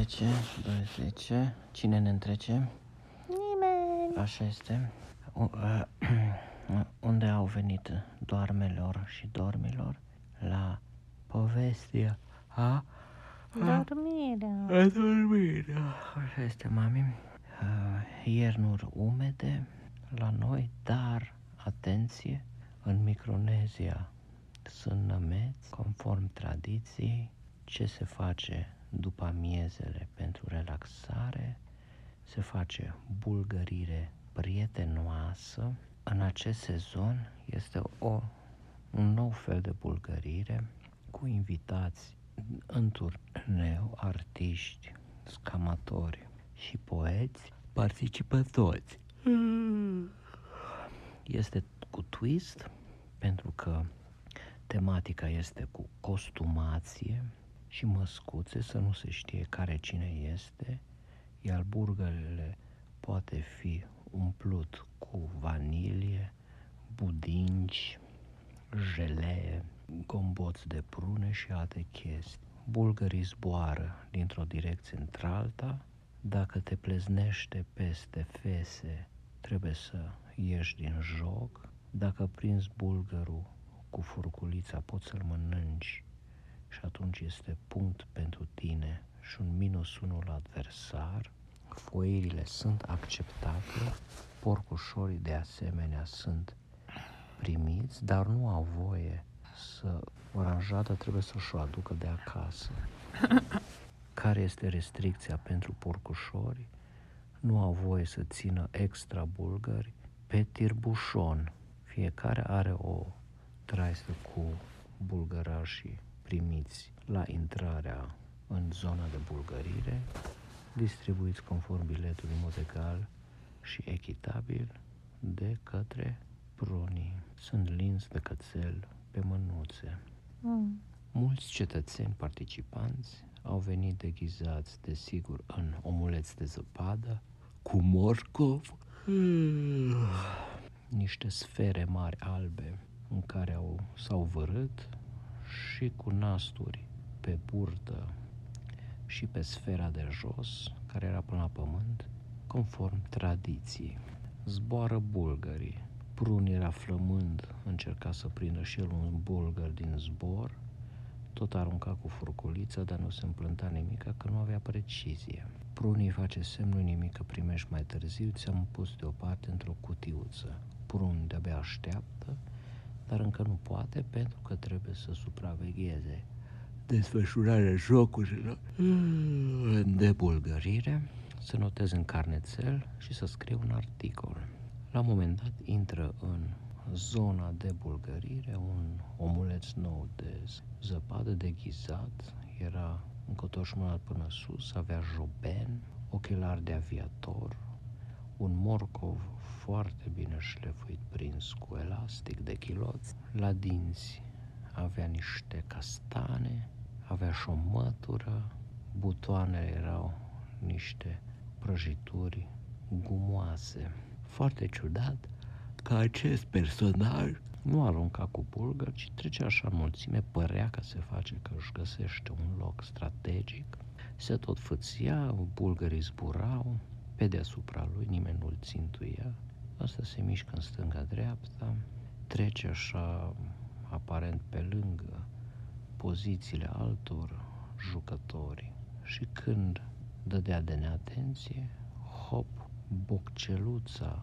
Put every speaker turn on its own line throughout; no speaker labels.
10, 12. Cine ne întrece?
Nimeni.
Așa este. Unde au venit doarmelor și dormilor? La povestea
Dormirea.
dormirea. Așa este, mami. Iernuri umede la noi, dar, atenție, în Micronezia sunt nămeți, conform tradiției. Ce se face după amiezele pentru relaxare? Se face bulgărire prietenoasă. În acest sezon este un nou fel de bulgărire cu invitați în turneu, artiști, scamatori și poeți. Participă toți. Este cu twist pentru că tematica este cu costumație și măscuțe, să nu se știe care cine este, iar burgerele poate fi umplut cu vanilie, budinci, gelee, gomboți de prune și alte chestii. Bulgării zboară dintr-o direcție într-alta. Dacă te pleznește peste fese, trebuie să ieși din joc. Dacă prinzi bulgărul cu furculița, poți să-l mănânci și atunci este punct pentru tine și un -1 adversar. Foirile sunt acceptate, porcușorii de asemenea sunt primiți, dar nu au voie să oranjada trebuie să-și o aducă de acasă. Care este restricția pentru porcușori? Nu au voie să țină extra bulgări pe tirbușon. Fiecare are o traistă cu bulgărașii primiți la intrarea în zona de bulgărire, distribuiți conform biletului în mod egal și echitabil de către prunii. Sunt linți de cățel pe mânuțe. Mulți cetățeni participanți au venit deghizați, desigur, în omuleți de zăpadă, cu morcov, niște sfere mari albe în care s-au vărât și cu nasturi pe burtă și pe sfera de jos, care era până la pământ, conform tradiției. Zboară bulgării. Prun era flămând, încerca să prindă și el un bulgăr din zbor, tot arunca cu furculița, dar nu se împlânta nimica, că nu avea precizie. Prunii face semnul nimic că primești mai târziu, ți-am pus deoparte într-o cutiuță. Prun de-abia așteaptă, dar încă nu poate pentru că trebuie să supravegheze desfășurarea jocurilor de bulgărire, să noteze în carnețel și să scrie un articol. La un moment dat intră în zona de bulgărire un omuleț nou de zăpadă deghizat, era încotoșmânat până sus, avea joben, ochelari de aviator, un morcov foarte bine șlefuit prins cu elastic de chiloți, la dinți avea niște castane, avea și o mătură, butoanele erau niște prăjituri gumoase. Foarte ciudat că acest personaj nu arunca cu bulgări, ci trecea așa în mulțime, părea că se face că își găsește un loc strategic, se tot făția, bulgării zburau, pe deasupra lui nimeni nu-l țintuia, ăsta se mișcă în stânga-dreapta, trece așa aparent pe lângă pozițiile altor jucători și când dădea de neatenție, hop, bocceluța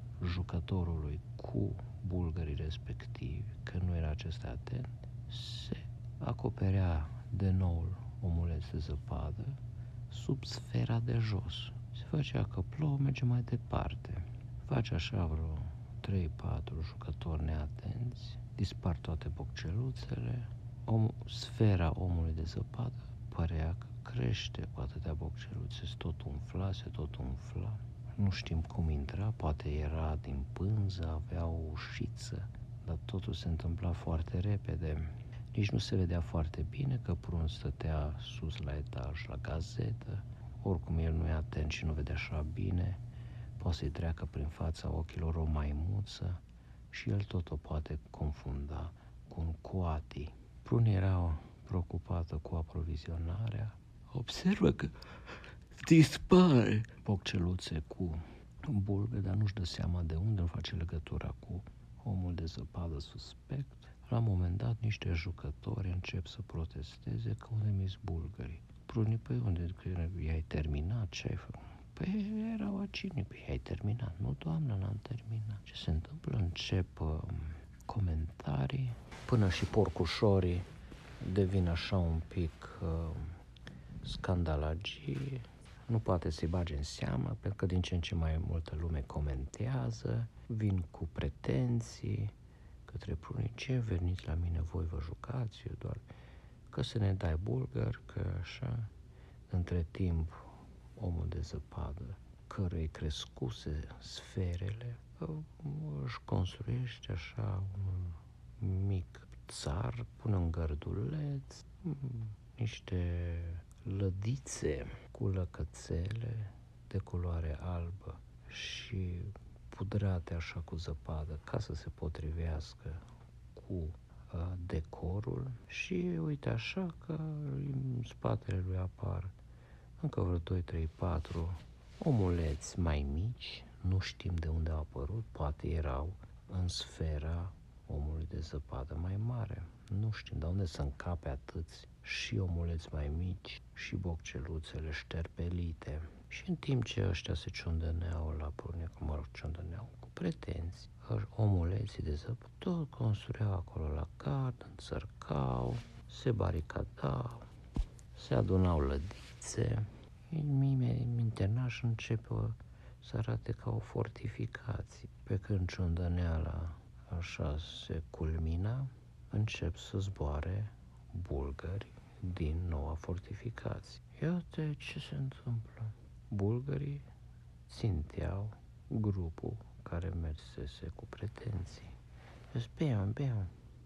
jucătorului cu bulgării respectivi, că nu era acesta atent, se acoperea de nou omuleț de zăpadă sub sfera de jos. Se făcea că plouă, merge mai departe. Face așa vreo 3-4 jucători neatenți, dispar toate bocceluțele, sfera omului de zăpadă părea că crește cu atâtea bocceluțe, se tot umfla. Nu știm cum intra, poate era din pânză, avea o ușiță, dar totul se întâmpla foarte repede. Nici nu se vedea foarte bine că Prun stătea sus la etaj, la gazetă. Oricum el nu e atent și nu vede așa bine, poate să-i treacă prin fața ochilor o maimuță și el tot o poate confunda cu un coati. Prun era preocupată cu aprovizionarea, observă că dispare. Bocceluțe cu bulgări, dar nu-și dă seama de unde îl face legătura cu omul de zăpadă suspect. La un moment dat, niște jucători încep să protesteze că unde mi-s bulgării. Prunii, păi unde? Că i-ai terminat? Ce ai făcut? Păi erau acini. Păi ai terminat? Nu, doamnă, n-am terminat. Ce se întâmplă? Încep comentarii, până și porcușorii devin așa un pic scandalagii. Nu poate să-i bage în seamă, pentru că din ce în ce mai multă lume comentează, vin cu pretenții către prunii: ce veniți la mine, voi vă jucați, eu doar că să ne dai bulgări, că așa. Între timp, omul de zăpadă, cărui crescuse sferele, își construiește așa un mic țar, pune un gărduleț, niște lădițe cu lăcățele de culoare albă și pudrate așa cu zăpadă ca să se potrivească cu decorul. Și uite așa că în spatele lui apar încă vreo 2, 3, 4 omuleți mai mici, nu știm de unde au apărut, poate erau în sfera omului de zăpadă mai mare. Nu știm de unde să încape atâți și omuleți mai mici și bocceluțele șterpelite. Și în timp ce ăștia se ciundăneau la prune, ciundăneau cu pretenții, omuleții de zăpadă tot construiau acolo la gard, înțărcau, se baricadau, se adunau lădițe. Mintenaș începe să arate ca o fortificație. Pe când ciundăneala așa se culmina, încep să zboare bulgări din noua fortificație. Iată ce se întâmplă. Bulgării ținteau grupul care mersese cu pretenții. Beam.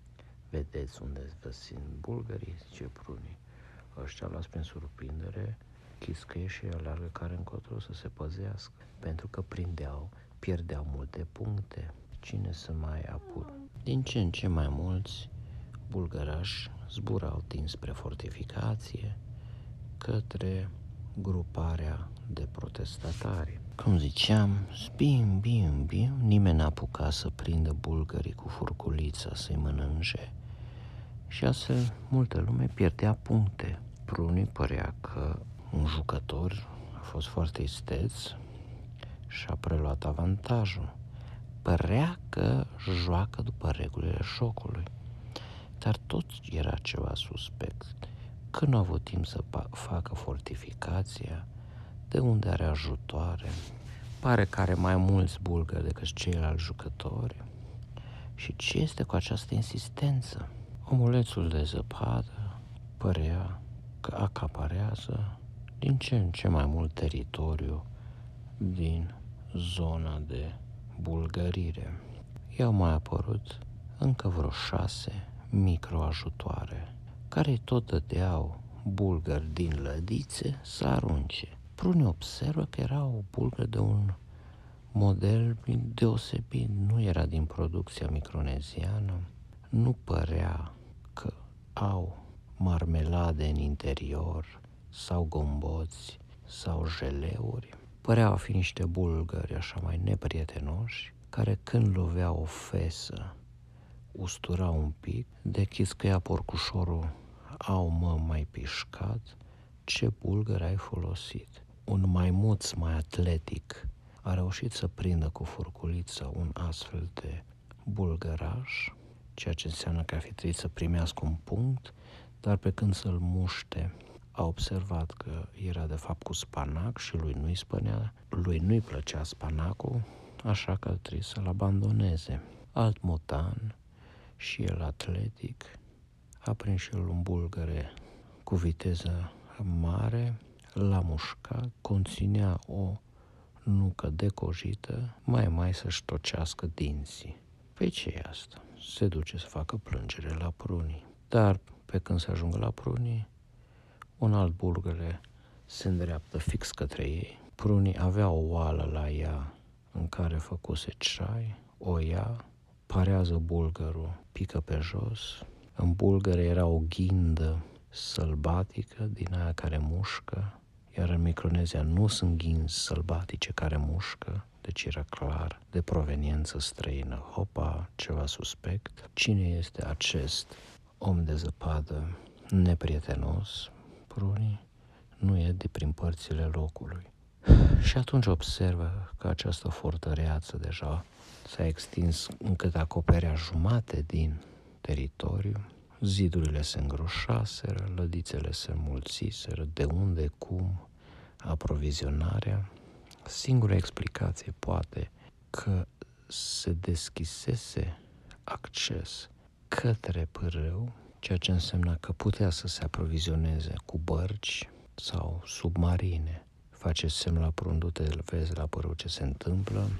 Vedeți unde vă simt bulgării? Zice prunii. Ăștia luați prin surprindere, chiscăie și alargă care încotro să se păzească, pentru că pierdeau multe puncte. Cine să mai apure? Din ce în ce mai mulți bulgărași zburau dinspre fortificație către gruparea de protestatari. Cum ziceam, bim, nimeni n-a apucat să prindă bulgării cu furculița să-i mănânce și astfel multă lume pierdea puncte. Prunii părea că un jucător a fost foarte isteț și a preluat avantajul. Părea că joacă după regulile jocului, dar tot era ceva suspect. Că nu a avut timp să facă fortificația, de unde are ajutoare, pare că are mai mulți bulgări decât ceilalți jucători. Și ce este cu această insistență? Omulețul de zăpadă părea că acaparează din ce în ce mai mult teritoriu din zona de bulgărire. I-au mai apărut încă vreo 6 microajutoare, care tot dădeau bulgări din lădițe să arunce. Prunii observă că era o bulgără de un model deosebit, nu era din producția microneziană, nu părea că au marmelade în interior sau gomboți sau jeleuri. Păreau a fi niște bulgări așa mai neprietenoși, care când loveau o fesă usturau un pic, de chiscăia porcușorul: au mai pișcat, ce bulgări ai folosit. Un maimuț mai atletic a reușit să prindă cu furculiță un astfel de bulgăraș, ceea ce înseamnă că ar fi trebuit să primească un punct, dar pe când să-l muște, a observat că era de fapt cu spanac și lui nu-i plăcea spanacul, așa că trebuie să-l abandoneze. Alt motan, și el atletic, a prins și el un bulgăre cu viteză mare, l-a mușcat, conținea o nucă decojită, mai să-și tocească dinții. Păi ce e asta? Se duce să facă plângere la prunii. Dar pe când se ajungă la prunii, un alt bulgăre se îndreaptă fix către ei. Prunii avea o oală la ea în care făcuse ceai, o ia, parează bulgărul, pică pe jos. În bulgăre era o ghindă sălbatică, din aia care mușcă, iar în Micronezia nu sunt ghinzi sălbatice care mușcă, deci era clar de proveniență străină. Hopa, ceva suspect. Cine este acest om de zăpadă neprietenos? Prunii nu e de prin părțile locului. Și atunci observă că această fortăreață deja s-a extins încât acoperea jumate din teritoriu, zidurile se îngroșaseră, lădițele se înmulțiseră, de unde, cum, aprovizionarea. Singura explicație poate că se deschisese acces către pârâu, ceea ce însemna că putea să se aprovizioneze cu bărci sau submarine. Face semn la prun, du-te, vezi la pârâu ce se întâmplă.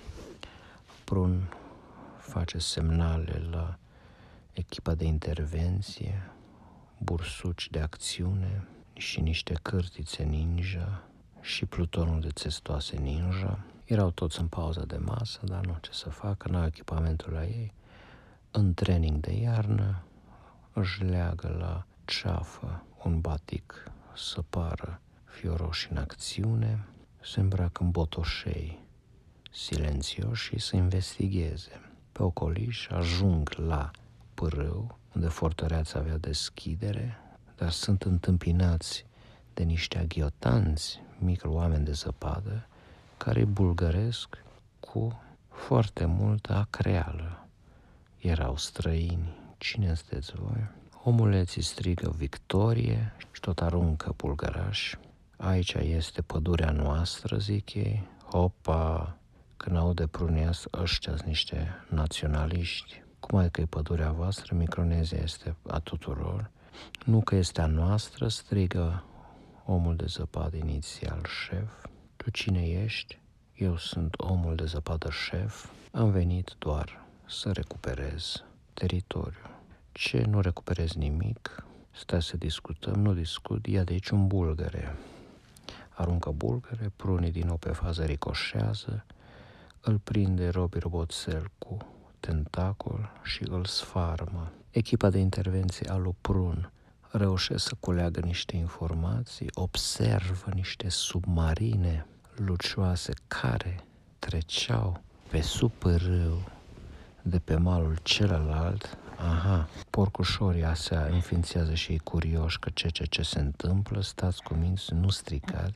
Prun face semnale la echipa de intervenție, bursuci de acțiune și niște cârtițe ninja și plutonul de țestoase ninja. Erau toți în pauză de masă, dar nu, ce să facă, n-au echipamentul la ei. În training de iarnă își leagă la ceafă un batic să pară fioroși în acțiune, se îmbracă în botoșei silențioși și să investigheze. Pe ocoliș ajung la pârâu, unde fortăreața avea deschidere, dar sunt întâmpinați de niște aghiotanți, mici oameni de zăpadă, care îi bulgăresc cu foarte multă acreală. Erau străini. Cine sunteți voi? Omuleții strigă victorie și tot aruncă bulgărași. Aici este pădurea noastră, zic ei. Hopa! Când aude prunii ăștia niște naționaliști. Cum ai că e pădurea voastră? Micronezia este a tuturor. Nu că este a noastră, strigă omul de zăpadă inițial, șef. Tu cine ești? Eu sunt omul de zăpadă, șef. Am venit doar să recuperez teritoriul. Ce? Nu recuperez nimic? Stai să discutăm, nu discut, ia de aici un bulgăre. Aruncă bulgăre, prunii din nou pe fază ricoșează, îl prinde Robi Roboțel cu tentacol și îl sfarmă. Echipa de intervenție a lui Prun reușește să culeagă niște informații, observă niște submarine lucioase care treceau pe sub pârâu de pe malul celălalt. Aha, porcușorii astea înființează și ei curioși că ce se întâmplă. Stați cu minți, nu strigați.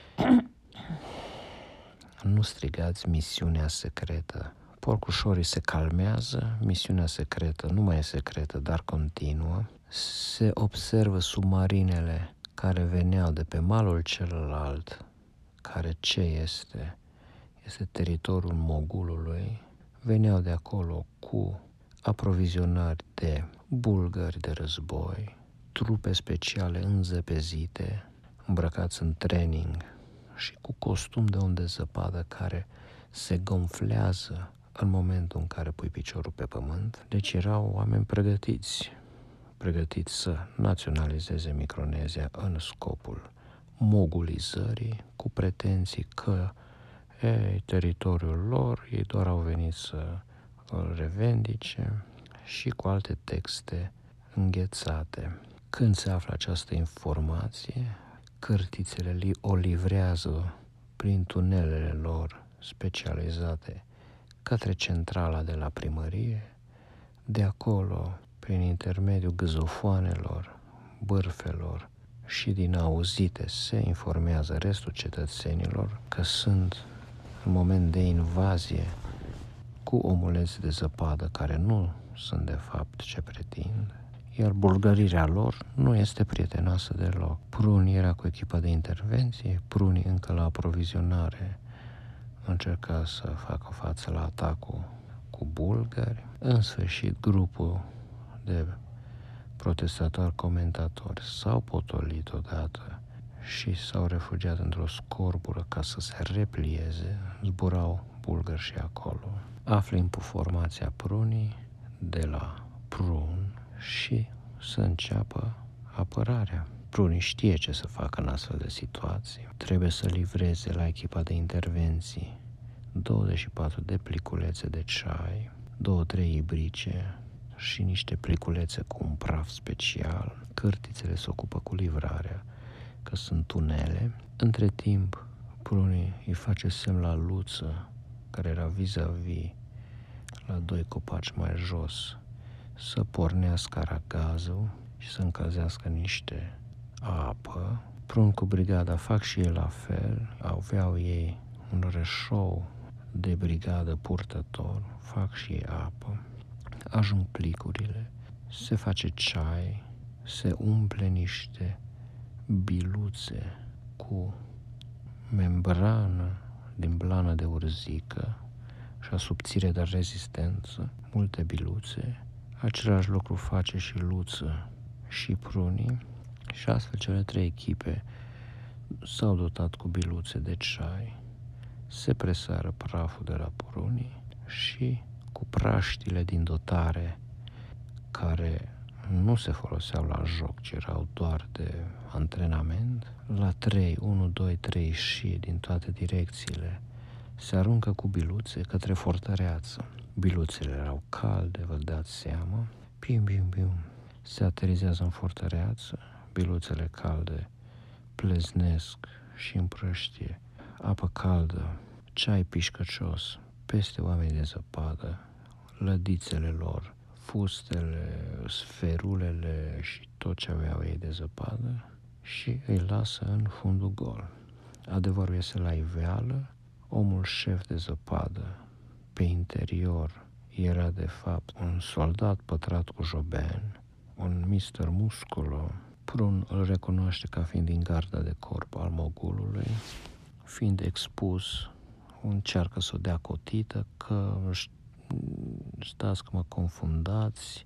Nu strigați, misiunea secretă. Porcușorii se calmează, misiunea secretă nu mai e secretă, dar continuă. Se observă submarinele care veneau de pe malul celălalt, care ce este? Este teritoriul mogulului. Veneau de acolo cu aprovizionări de bulgări de război, trupe speciale înzăpezite, îmbrăcați în training și cu costum de om de zăpadă care se gonflează în momentul în care pui piciorul pe pământ. Deci erau oameni pregătiți să naționalizeze Micronezia în scopul mogulizării, cu pretenții că teritoriul lor, ei doar au venit să îl revendice și cu alte texte înghețate. Când se află această informație, cârtițele o livrează prin tunelele lor specializate către centrala de la primărie, de acolo, prin intermediul găzofoanelor, bârfelor și din auzite, se informează restul cetățenilor că sunt în moment de invazie cu omuleți de zăpadă care nu sunt de fapt ce pretind, iar bulgărirea lor nu este prietenoasă deloc. Prunii era cu echipa de intervenție, prunii încă la aprovizionare încerca să facă față la atacul cu bulgari. În sfârșit, grupul de protestatori comentatori s-au potolit odată și s-au refugiat într-o scorbură ca să se replieze. Zburau bulgări și acolo. Află informația prunii de la Prun și să înceapă apărarea. Prunii știe ce să facă în astfel de situații. Trebuie să livreze la echipa de intervenții 24 de pliculețe de ceai, 2-3 ibrice și niște pliculețe cu un praf special. Cârtițele se ocupă cu livrarea, că sunt tunele. Între timp, Prunii îi face semn la Luță, care era vis-a-vis, la 2 copaci mai jos, să pornească aragazul și să încălzească niște apă. Prun cu brigada fac și ei la fel, aveau ei un rășou de brigadă purtător, fac și ei apă, ajung plicurile, se face ceai, se umple niște biluțe cu membrană din blană de urzică și a subțire de rezistență, multe biluțe. Același lucru face și Luță și Prunii și astfel cele 3 echipe s-au dotat cu biluțe de ceai, se presară praful de la Prunii și cu praștile din dotare care nu se foloseau la joc, ci erau doar de antrenament, la 3, 1, 2, 3 și din toate direcțiile se aruncă cu biluțe către fortăreață. Biluțele erau calde, vă dați seama, pim, pim, pim, se aterizează în fortăreață, biluțele calde pleznesc și împrăștie apă caldă, ceai pișcăcios peste oamenii de zăpadă, lădițele lor, fustele, sferulele și tot ce aveau ei de zăpadă și îi lasă în fundul gol. Adevărul iese la iveală, omul șef de zăpadă pe interior era de fapt un soldat pătrat cu joben, un Mr. Musculo. Prun îl recunoaște ca fiind din garda de corp al mogulului, fiind expus, încearcă să o dea cotită, că stați că mă confundați,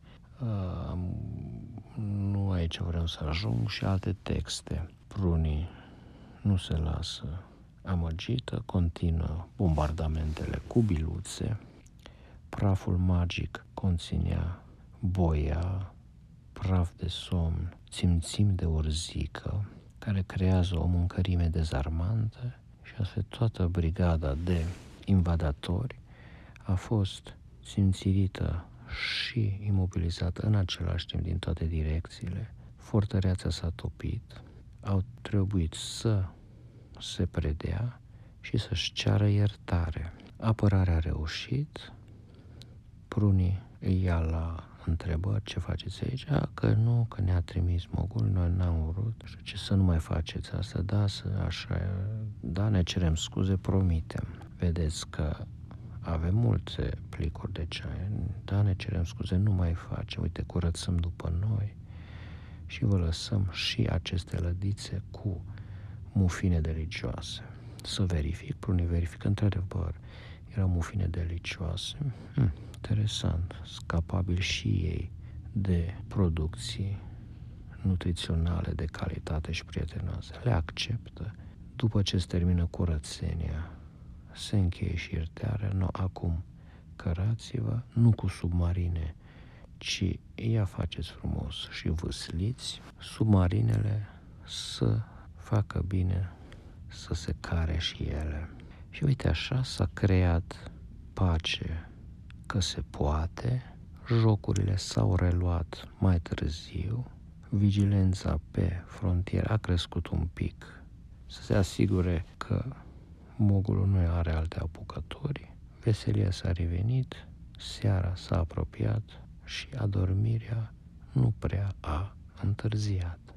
nu aici vreau să ajung și alte texte. Prunii nu se lasă amăgită, continuă bombardamentele cu biluțe, praful magic conținea boia, praf de somn, țimțim de urzică, care creează o mâncărime dezarmantă și astfel toată brigada de invadatori a fost simțirită și imobilizată în același timp din toate direcțiile. Fortăreața s-a topit, au trebuit să se predea și să-și ceară iertare. Apărarea a reușit, Prunii îi ia la întrebări, ce faceți aici? Că nu, că ne-a trimis mogul, noi n-am vrut. Ce să nu mai faceți asta? Da, ne cerem scuze, promitem. Vedeți că avem multe plicuri de ceai, da, ne cerem scuze, nu mai facem, uite, curățăm după noi și vă lăsăm și aceste lădițe cu mufine delicioase. Să verific, Prunii verifică, într-adevăr, erau mufine delicioase. Interesant, sunt capabili și ei de producții nutriționale de calitate și prietenoase. Le acceptă. După ce se termină curățenia, se încheie și iertarea. Acum cărați-vă, nu cu submarine, ci ia faceți frumos și vâsliți submarinele să facă bine să se care și ele. Și uite așa s-a creat pace, că se poate, jocurile s-au reluat mai târziu, vigilența pe frontieră a crescut un pic, să se asigure că mogulul nu are alte apucători, veselia s-a revenit, seara s-a apropiat și adormirea nu prea a întârziat.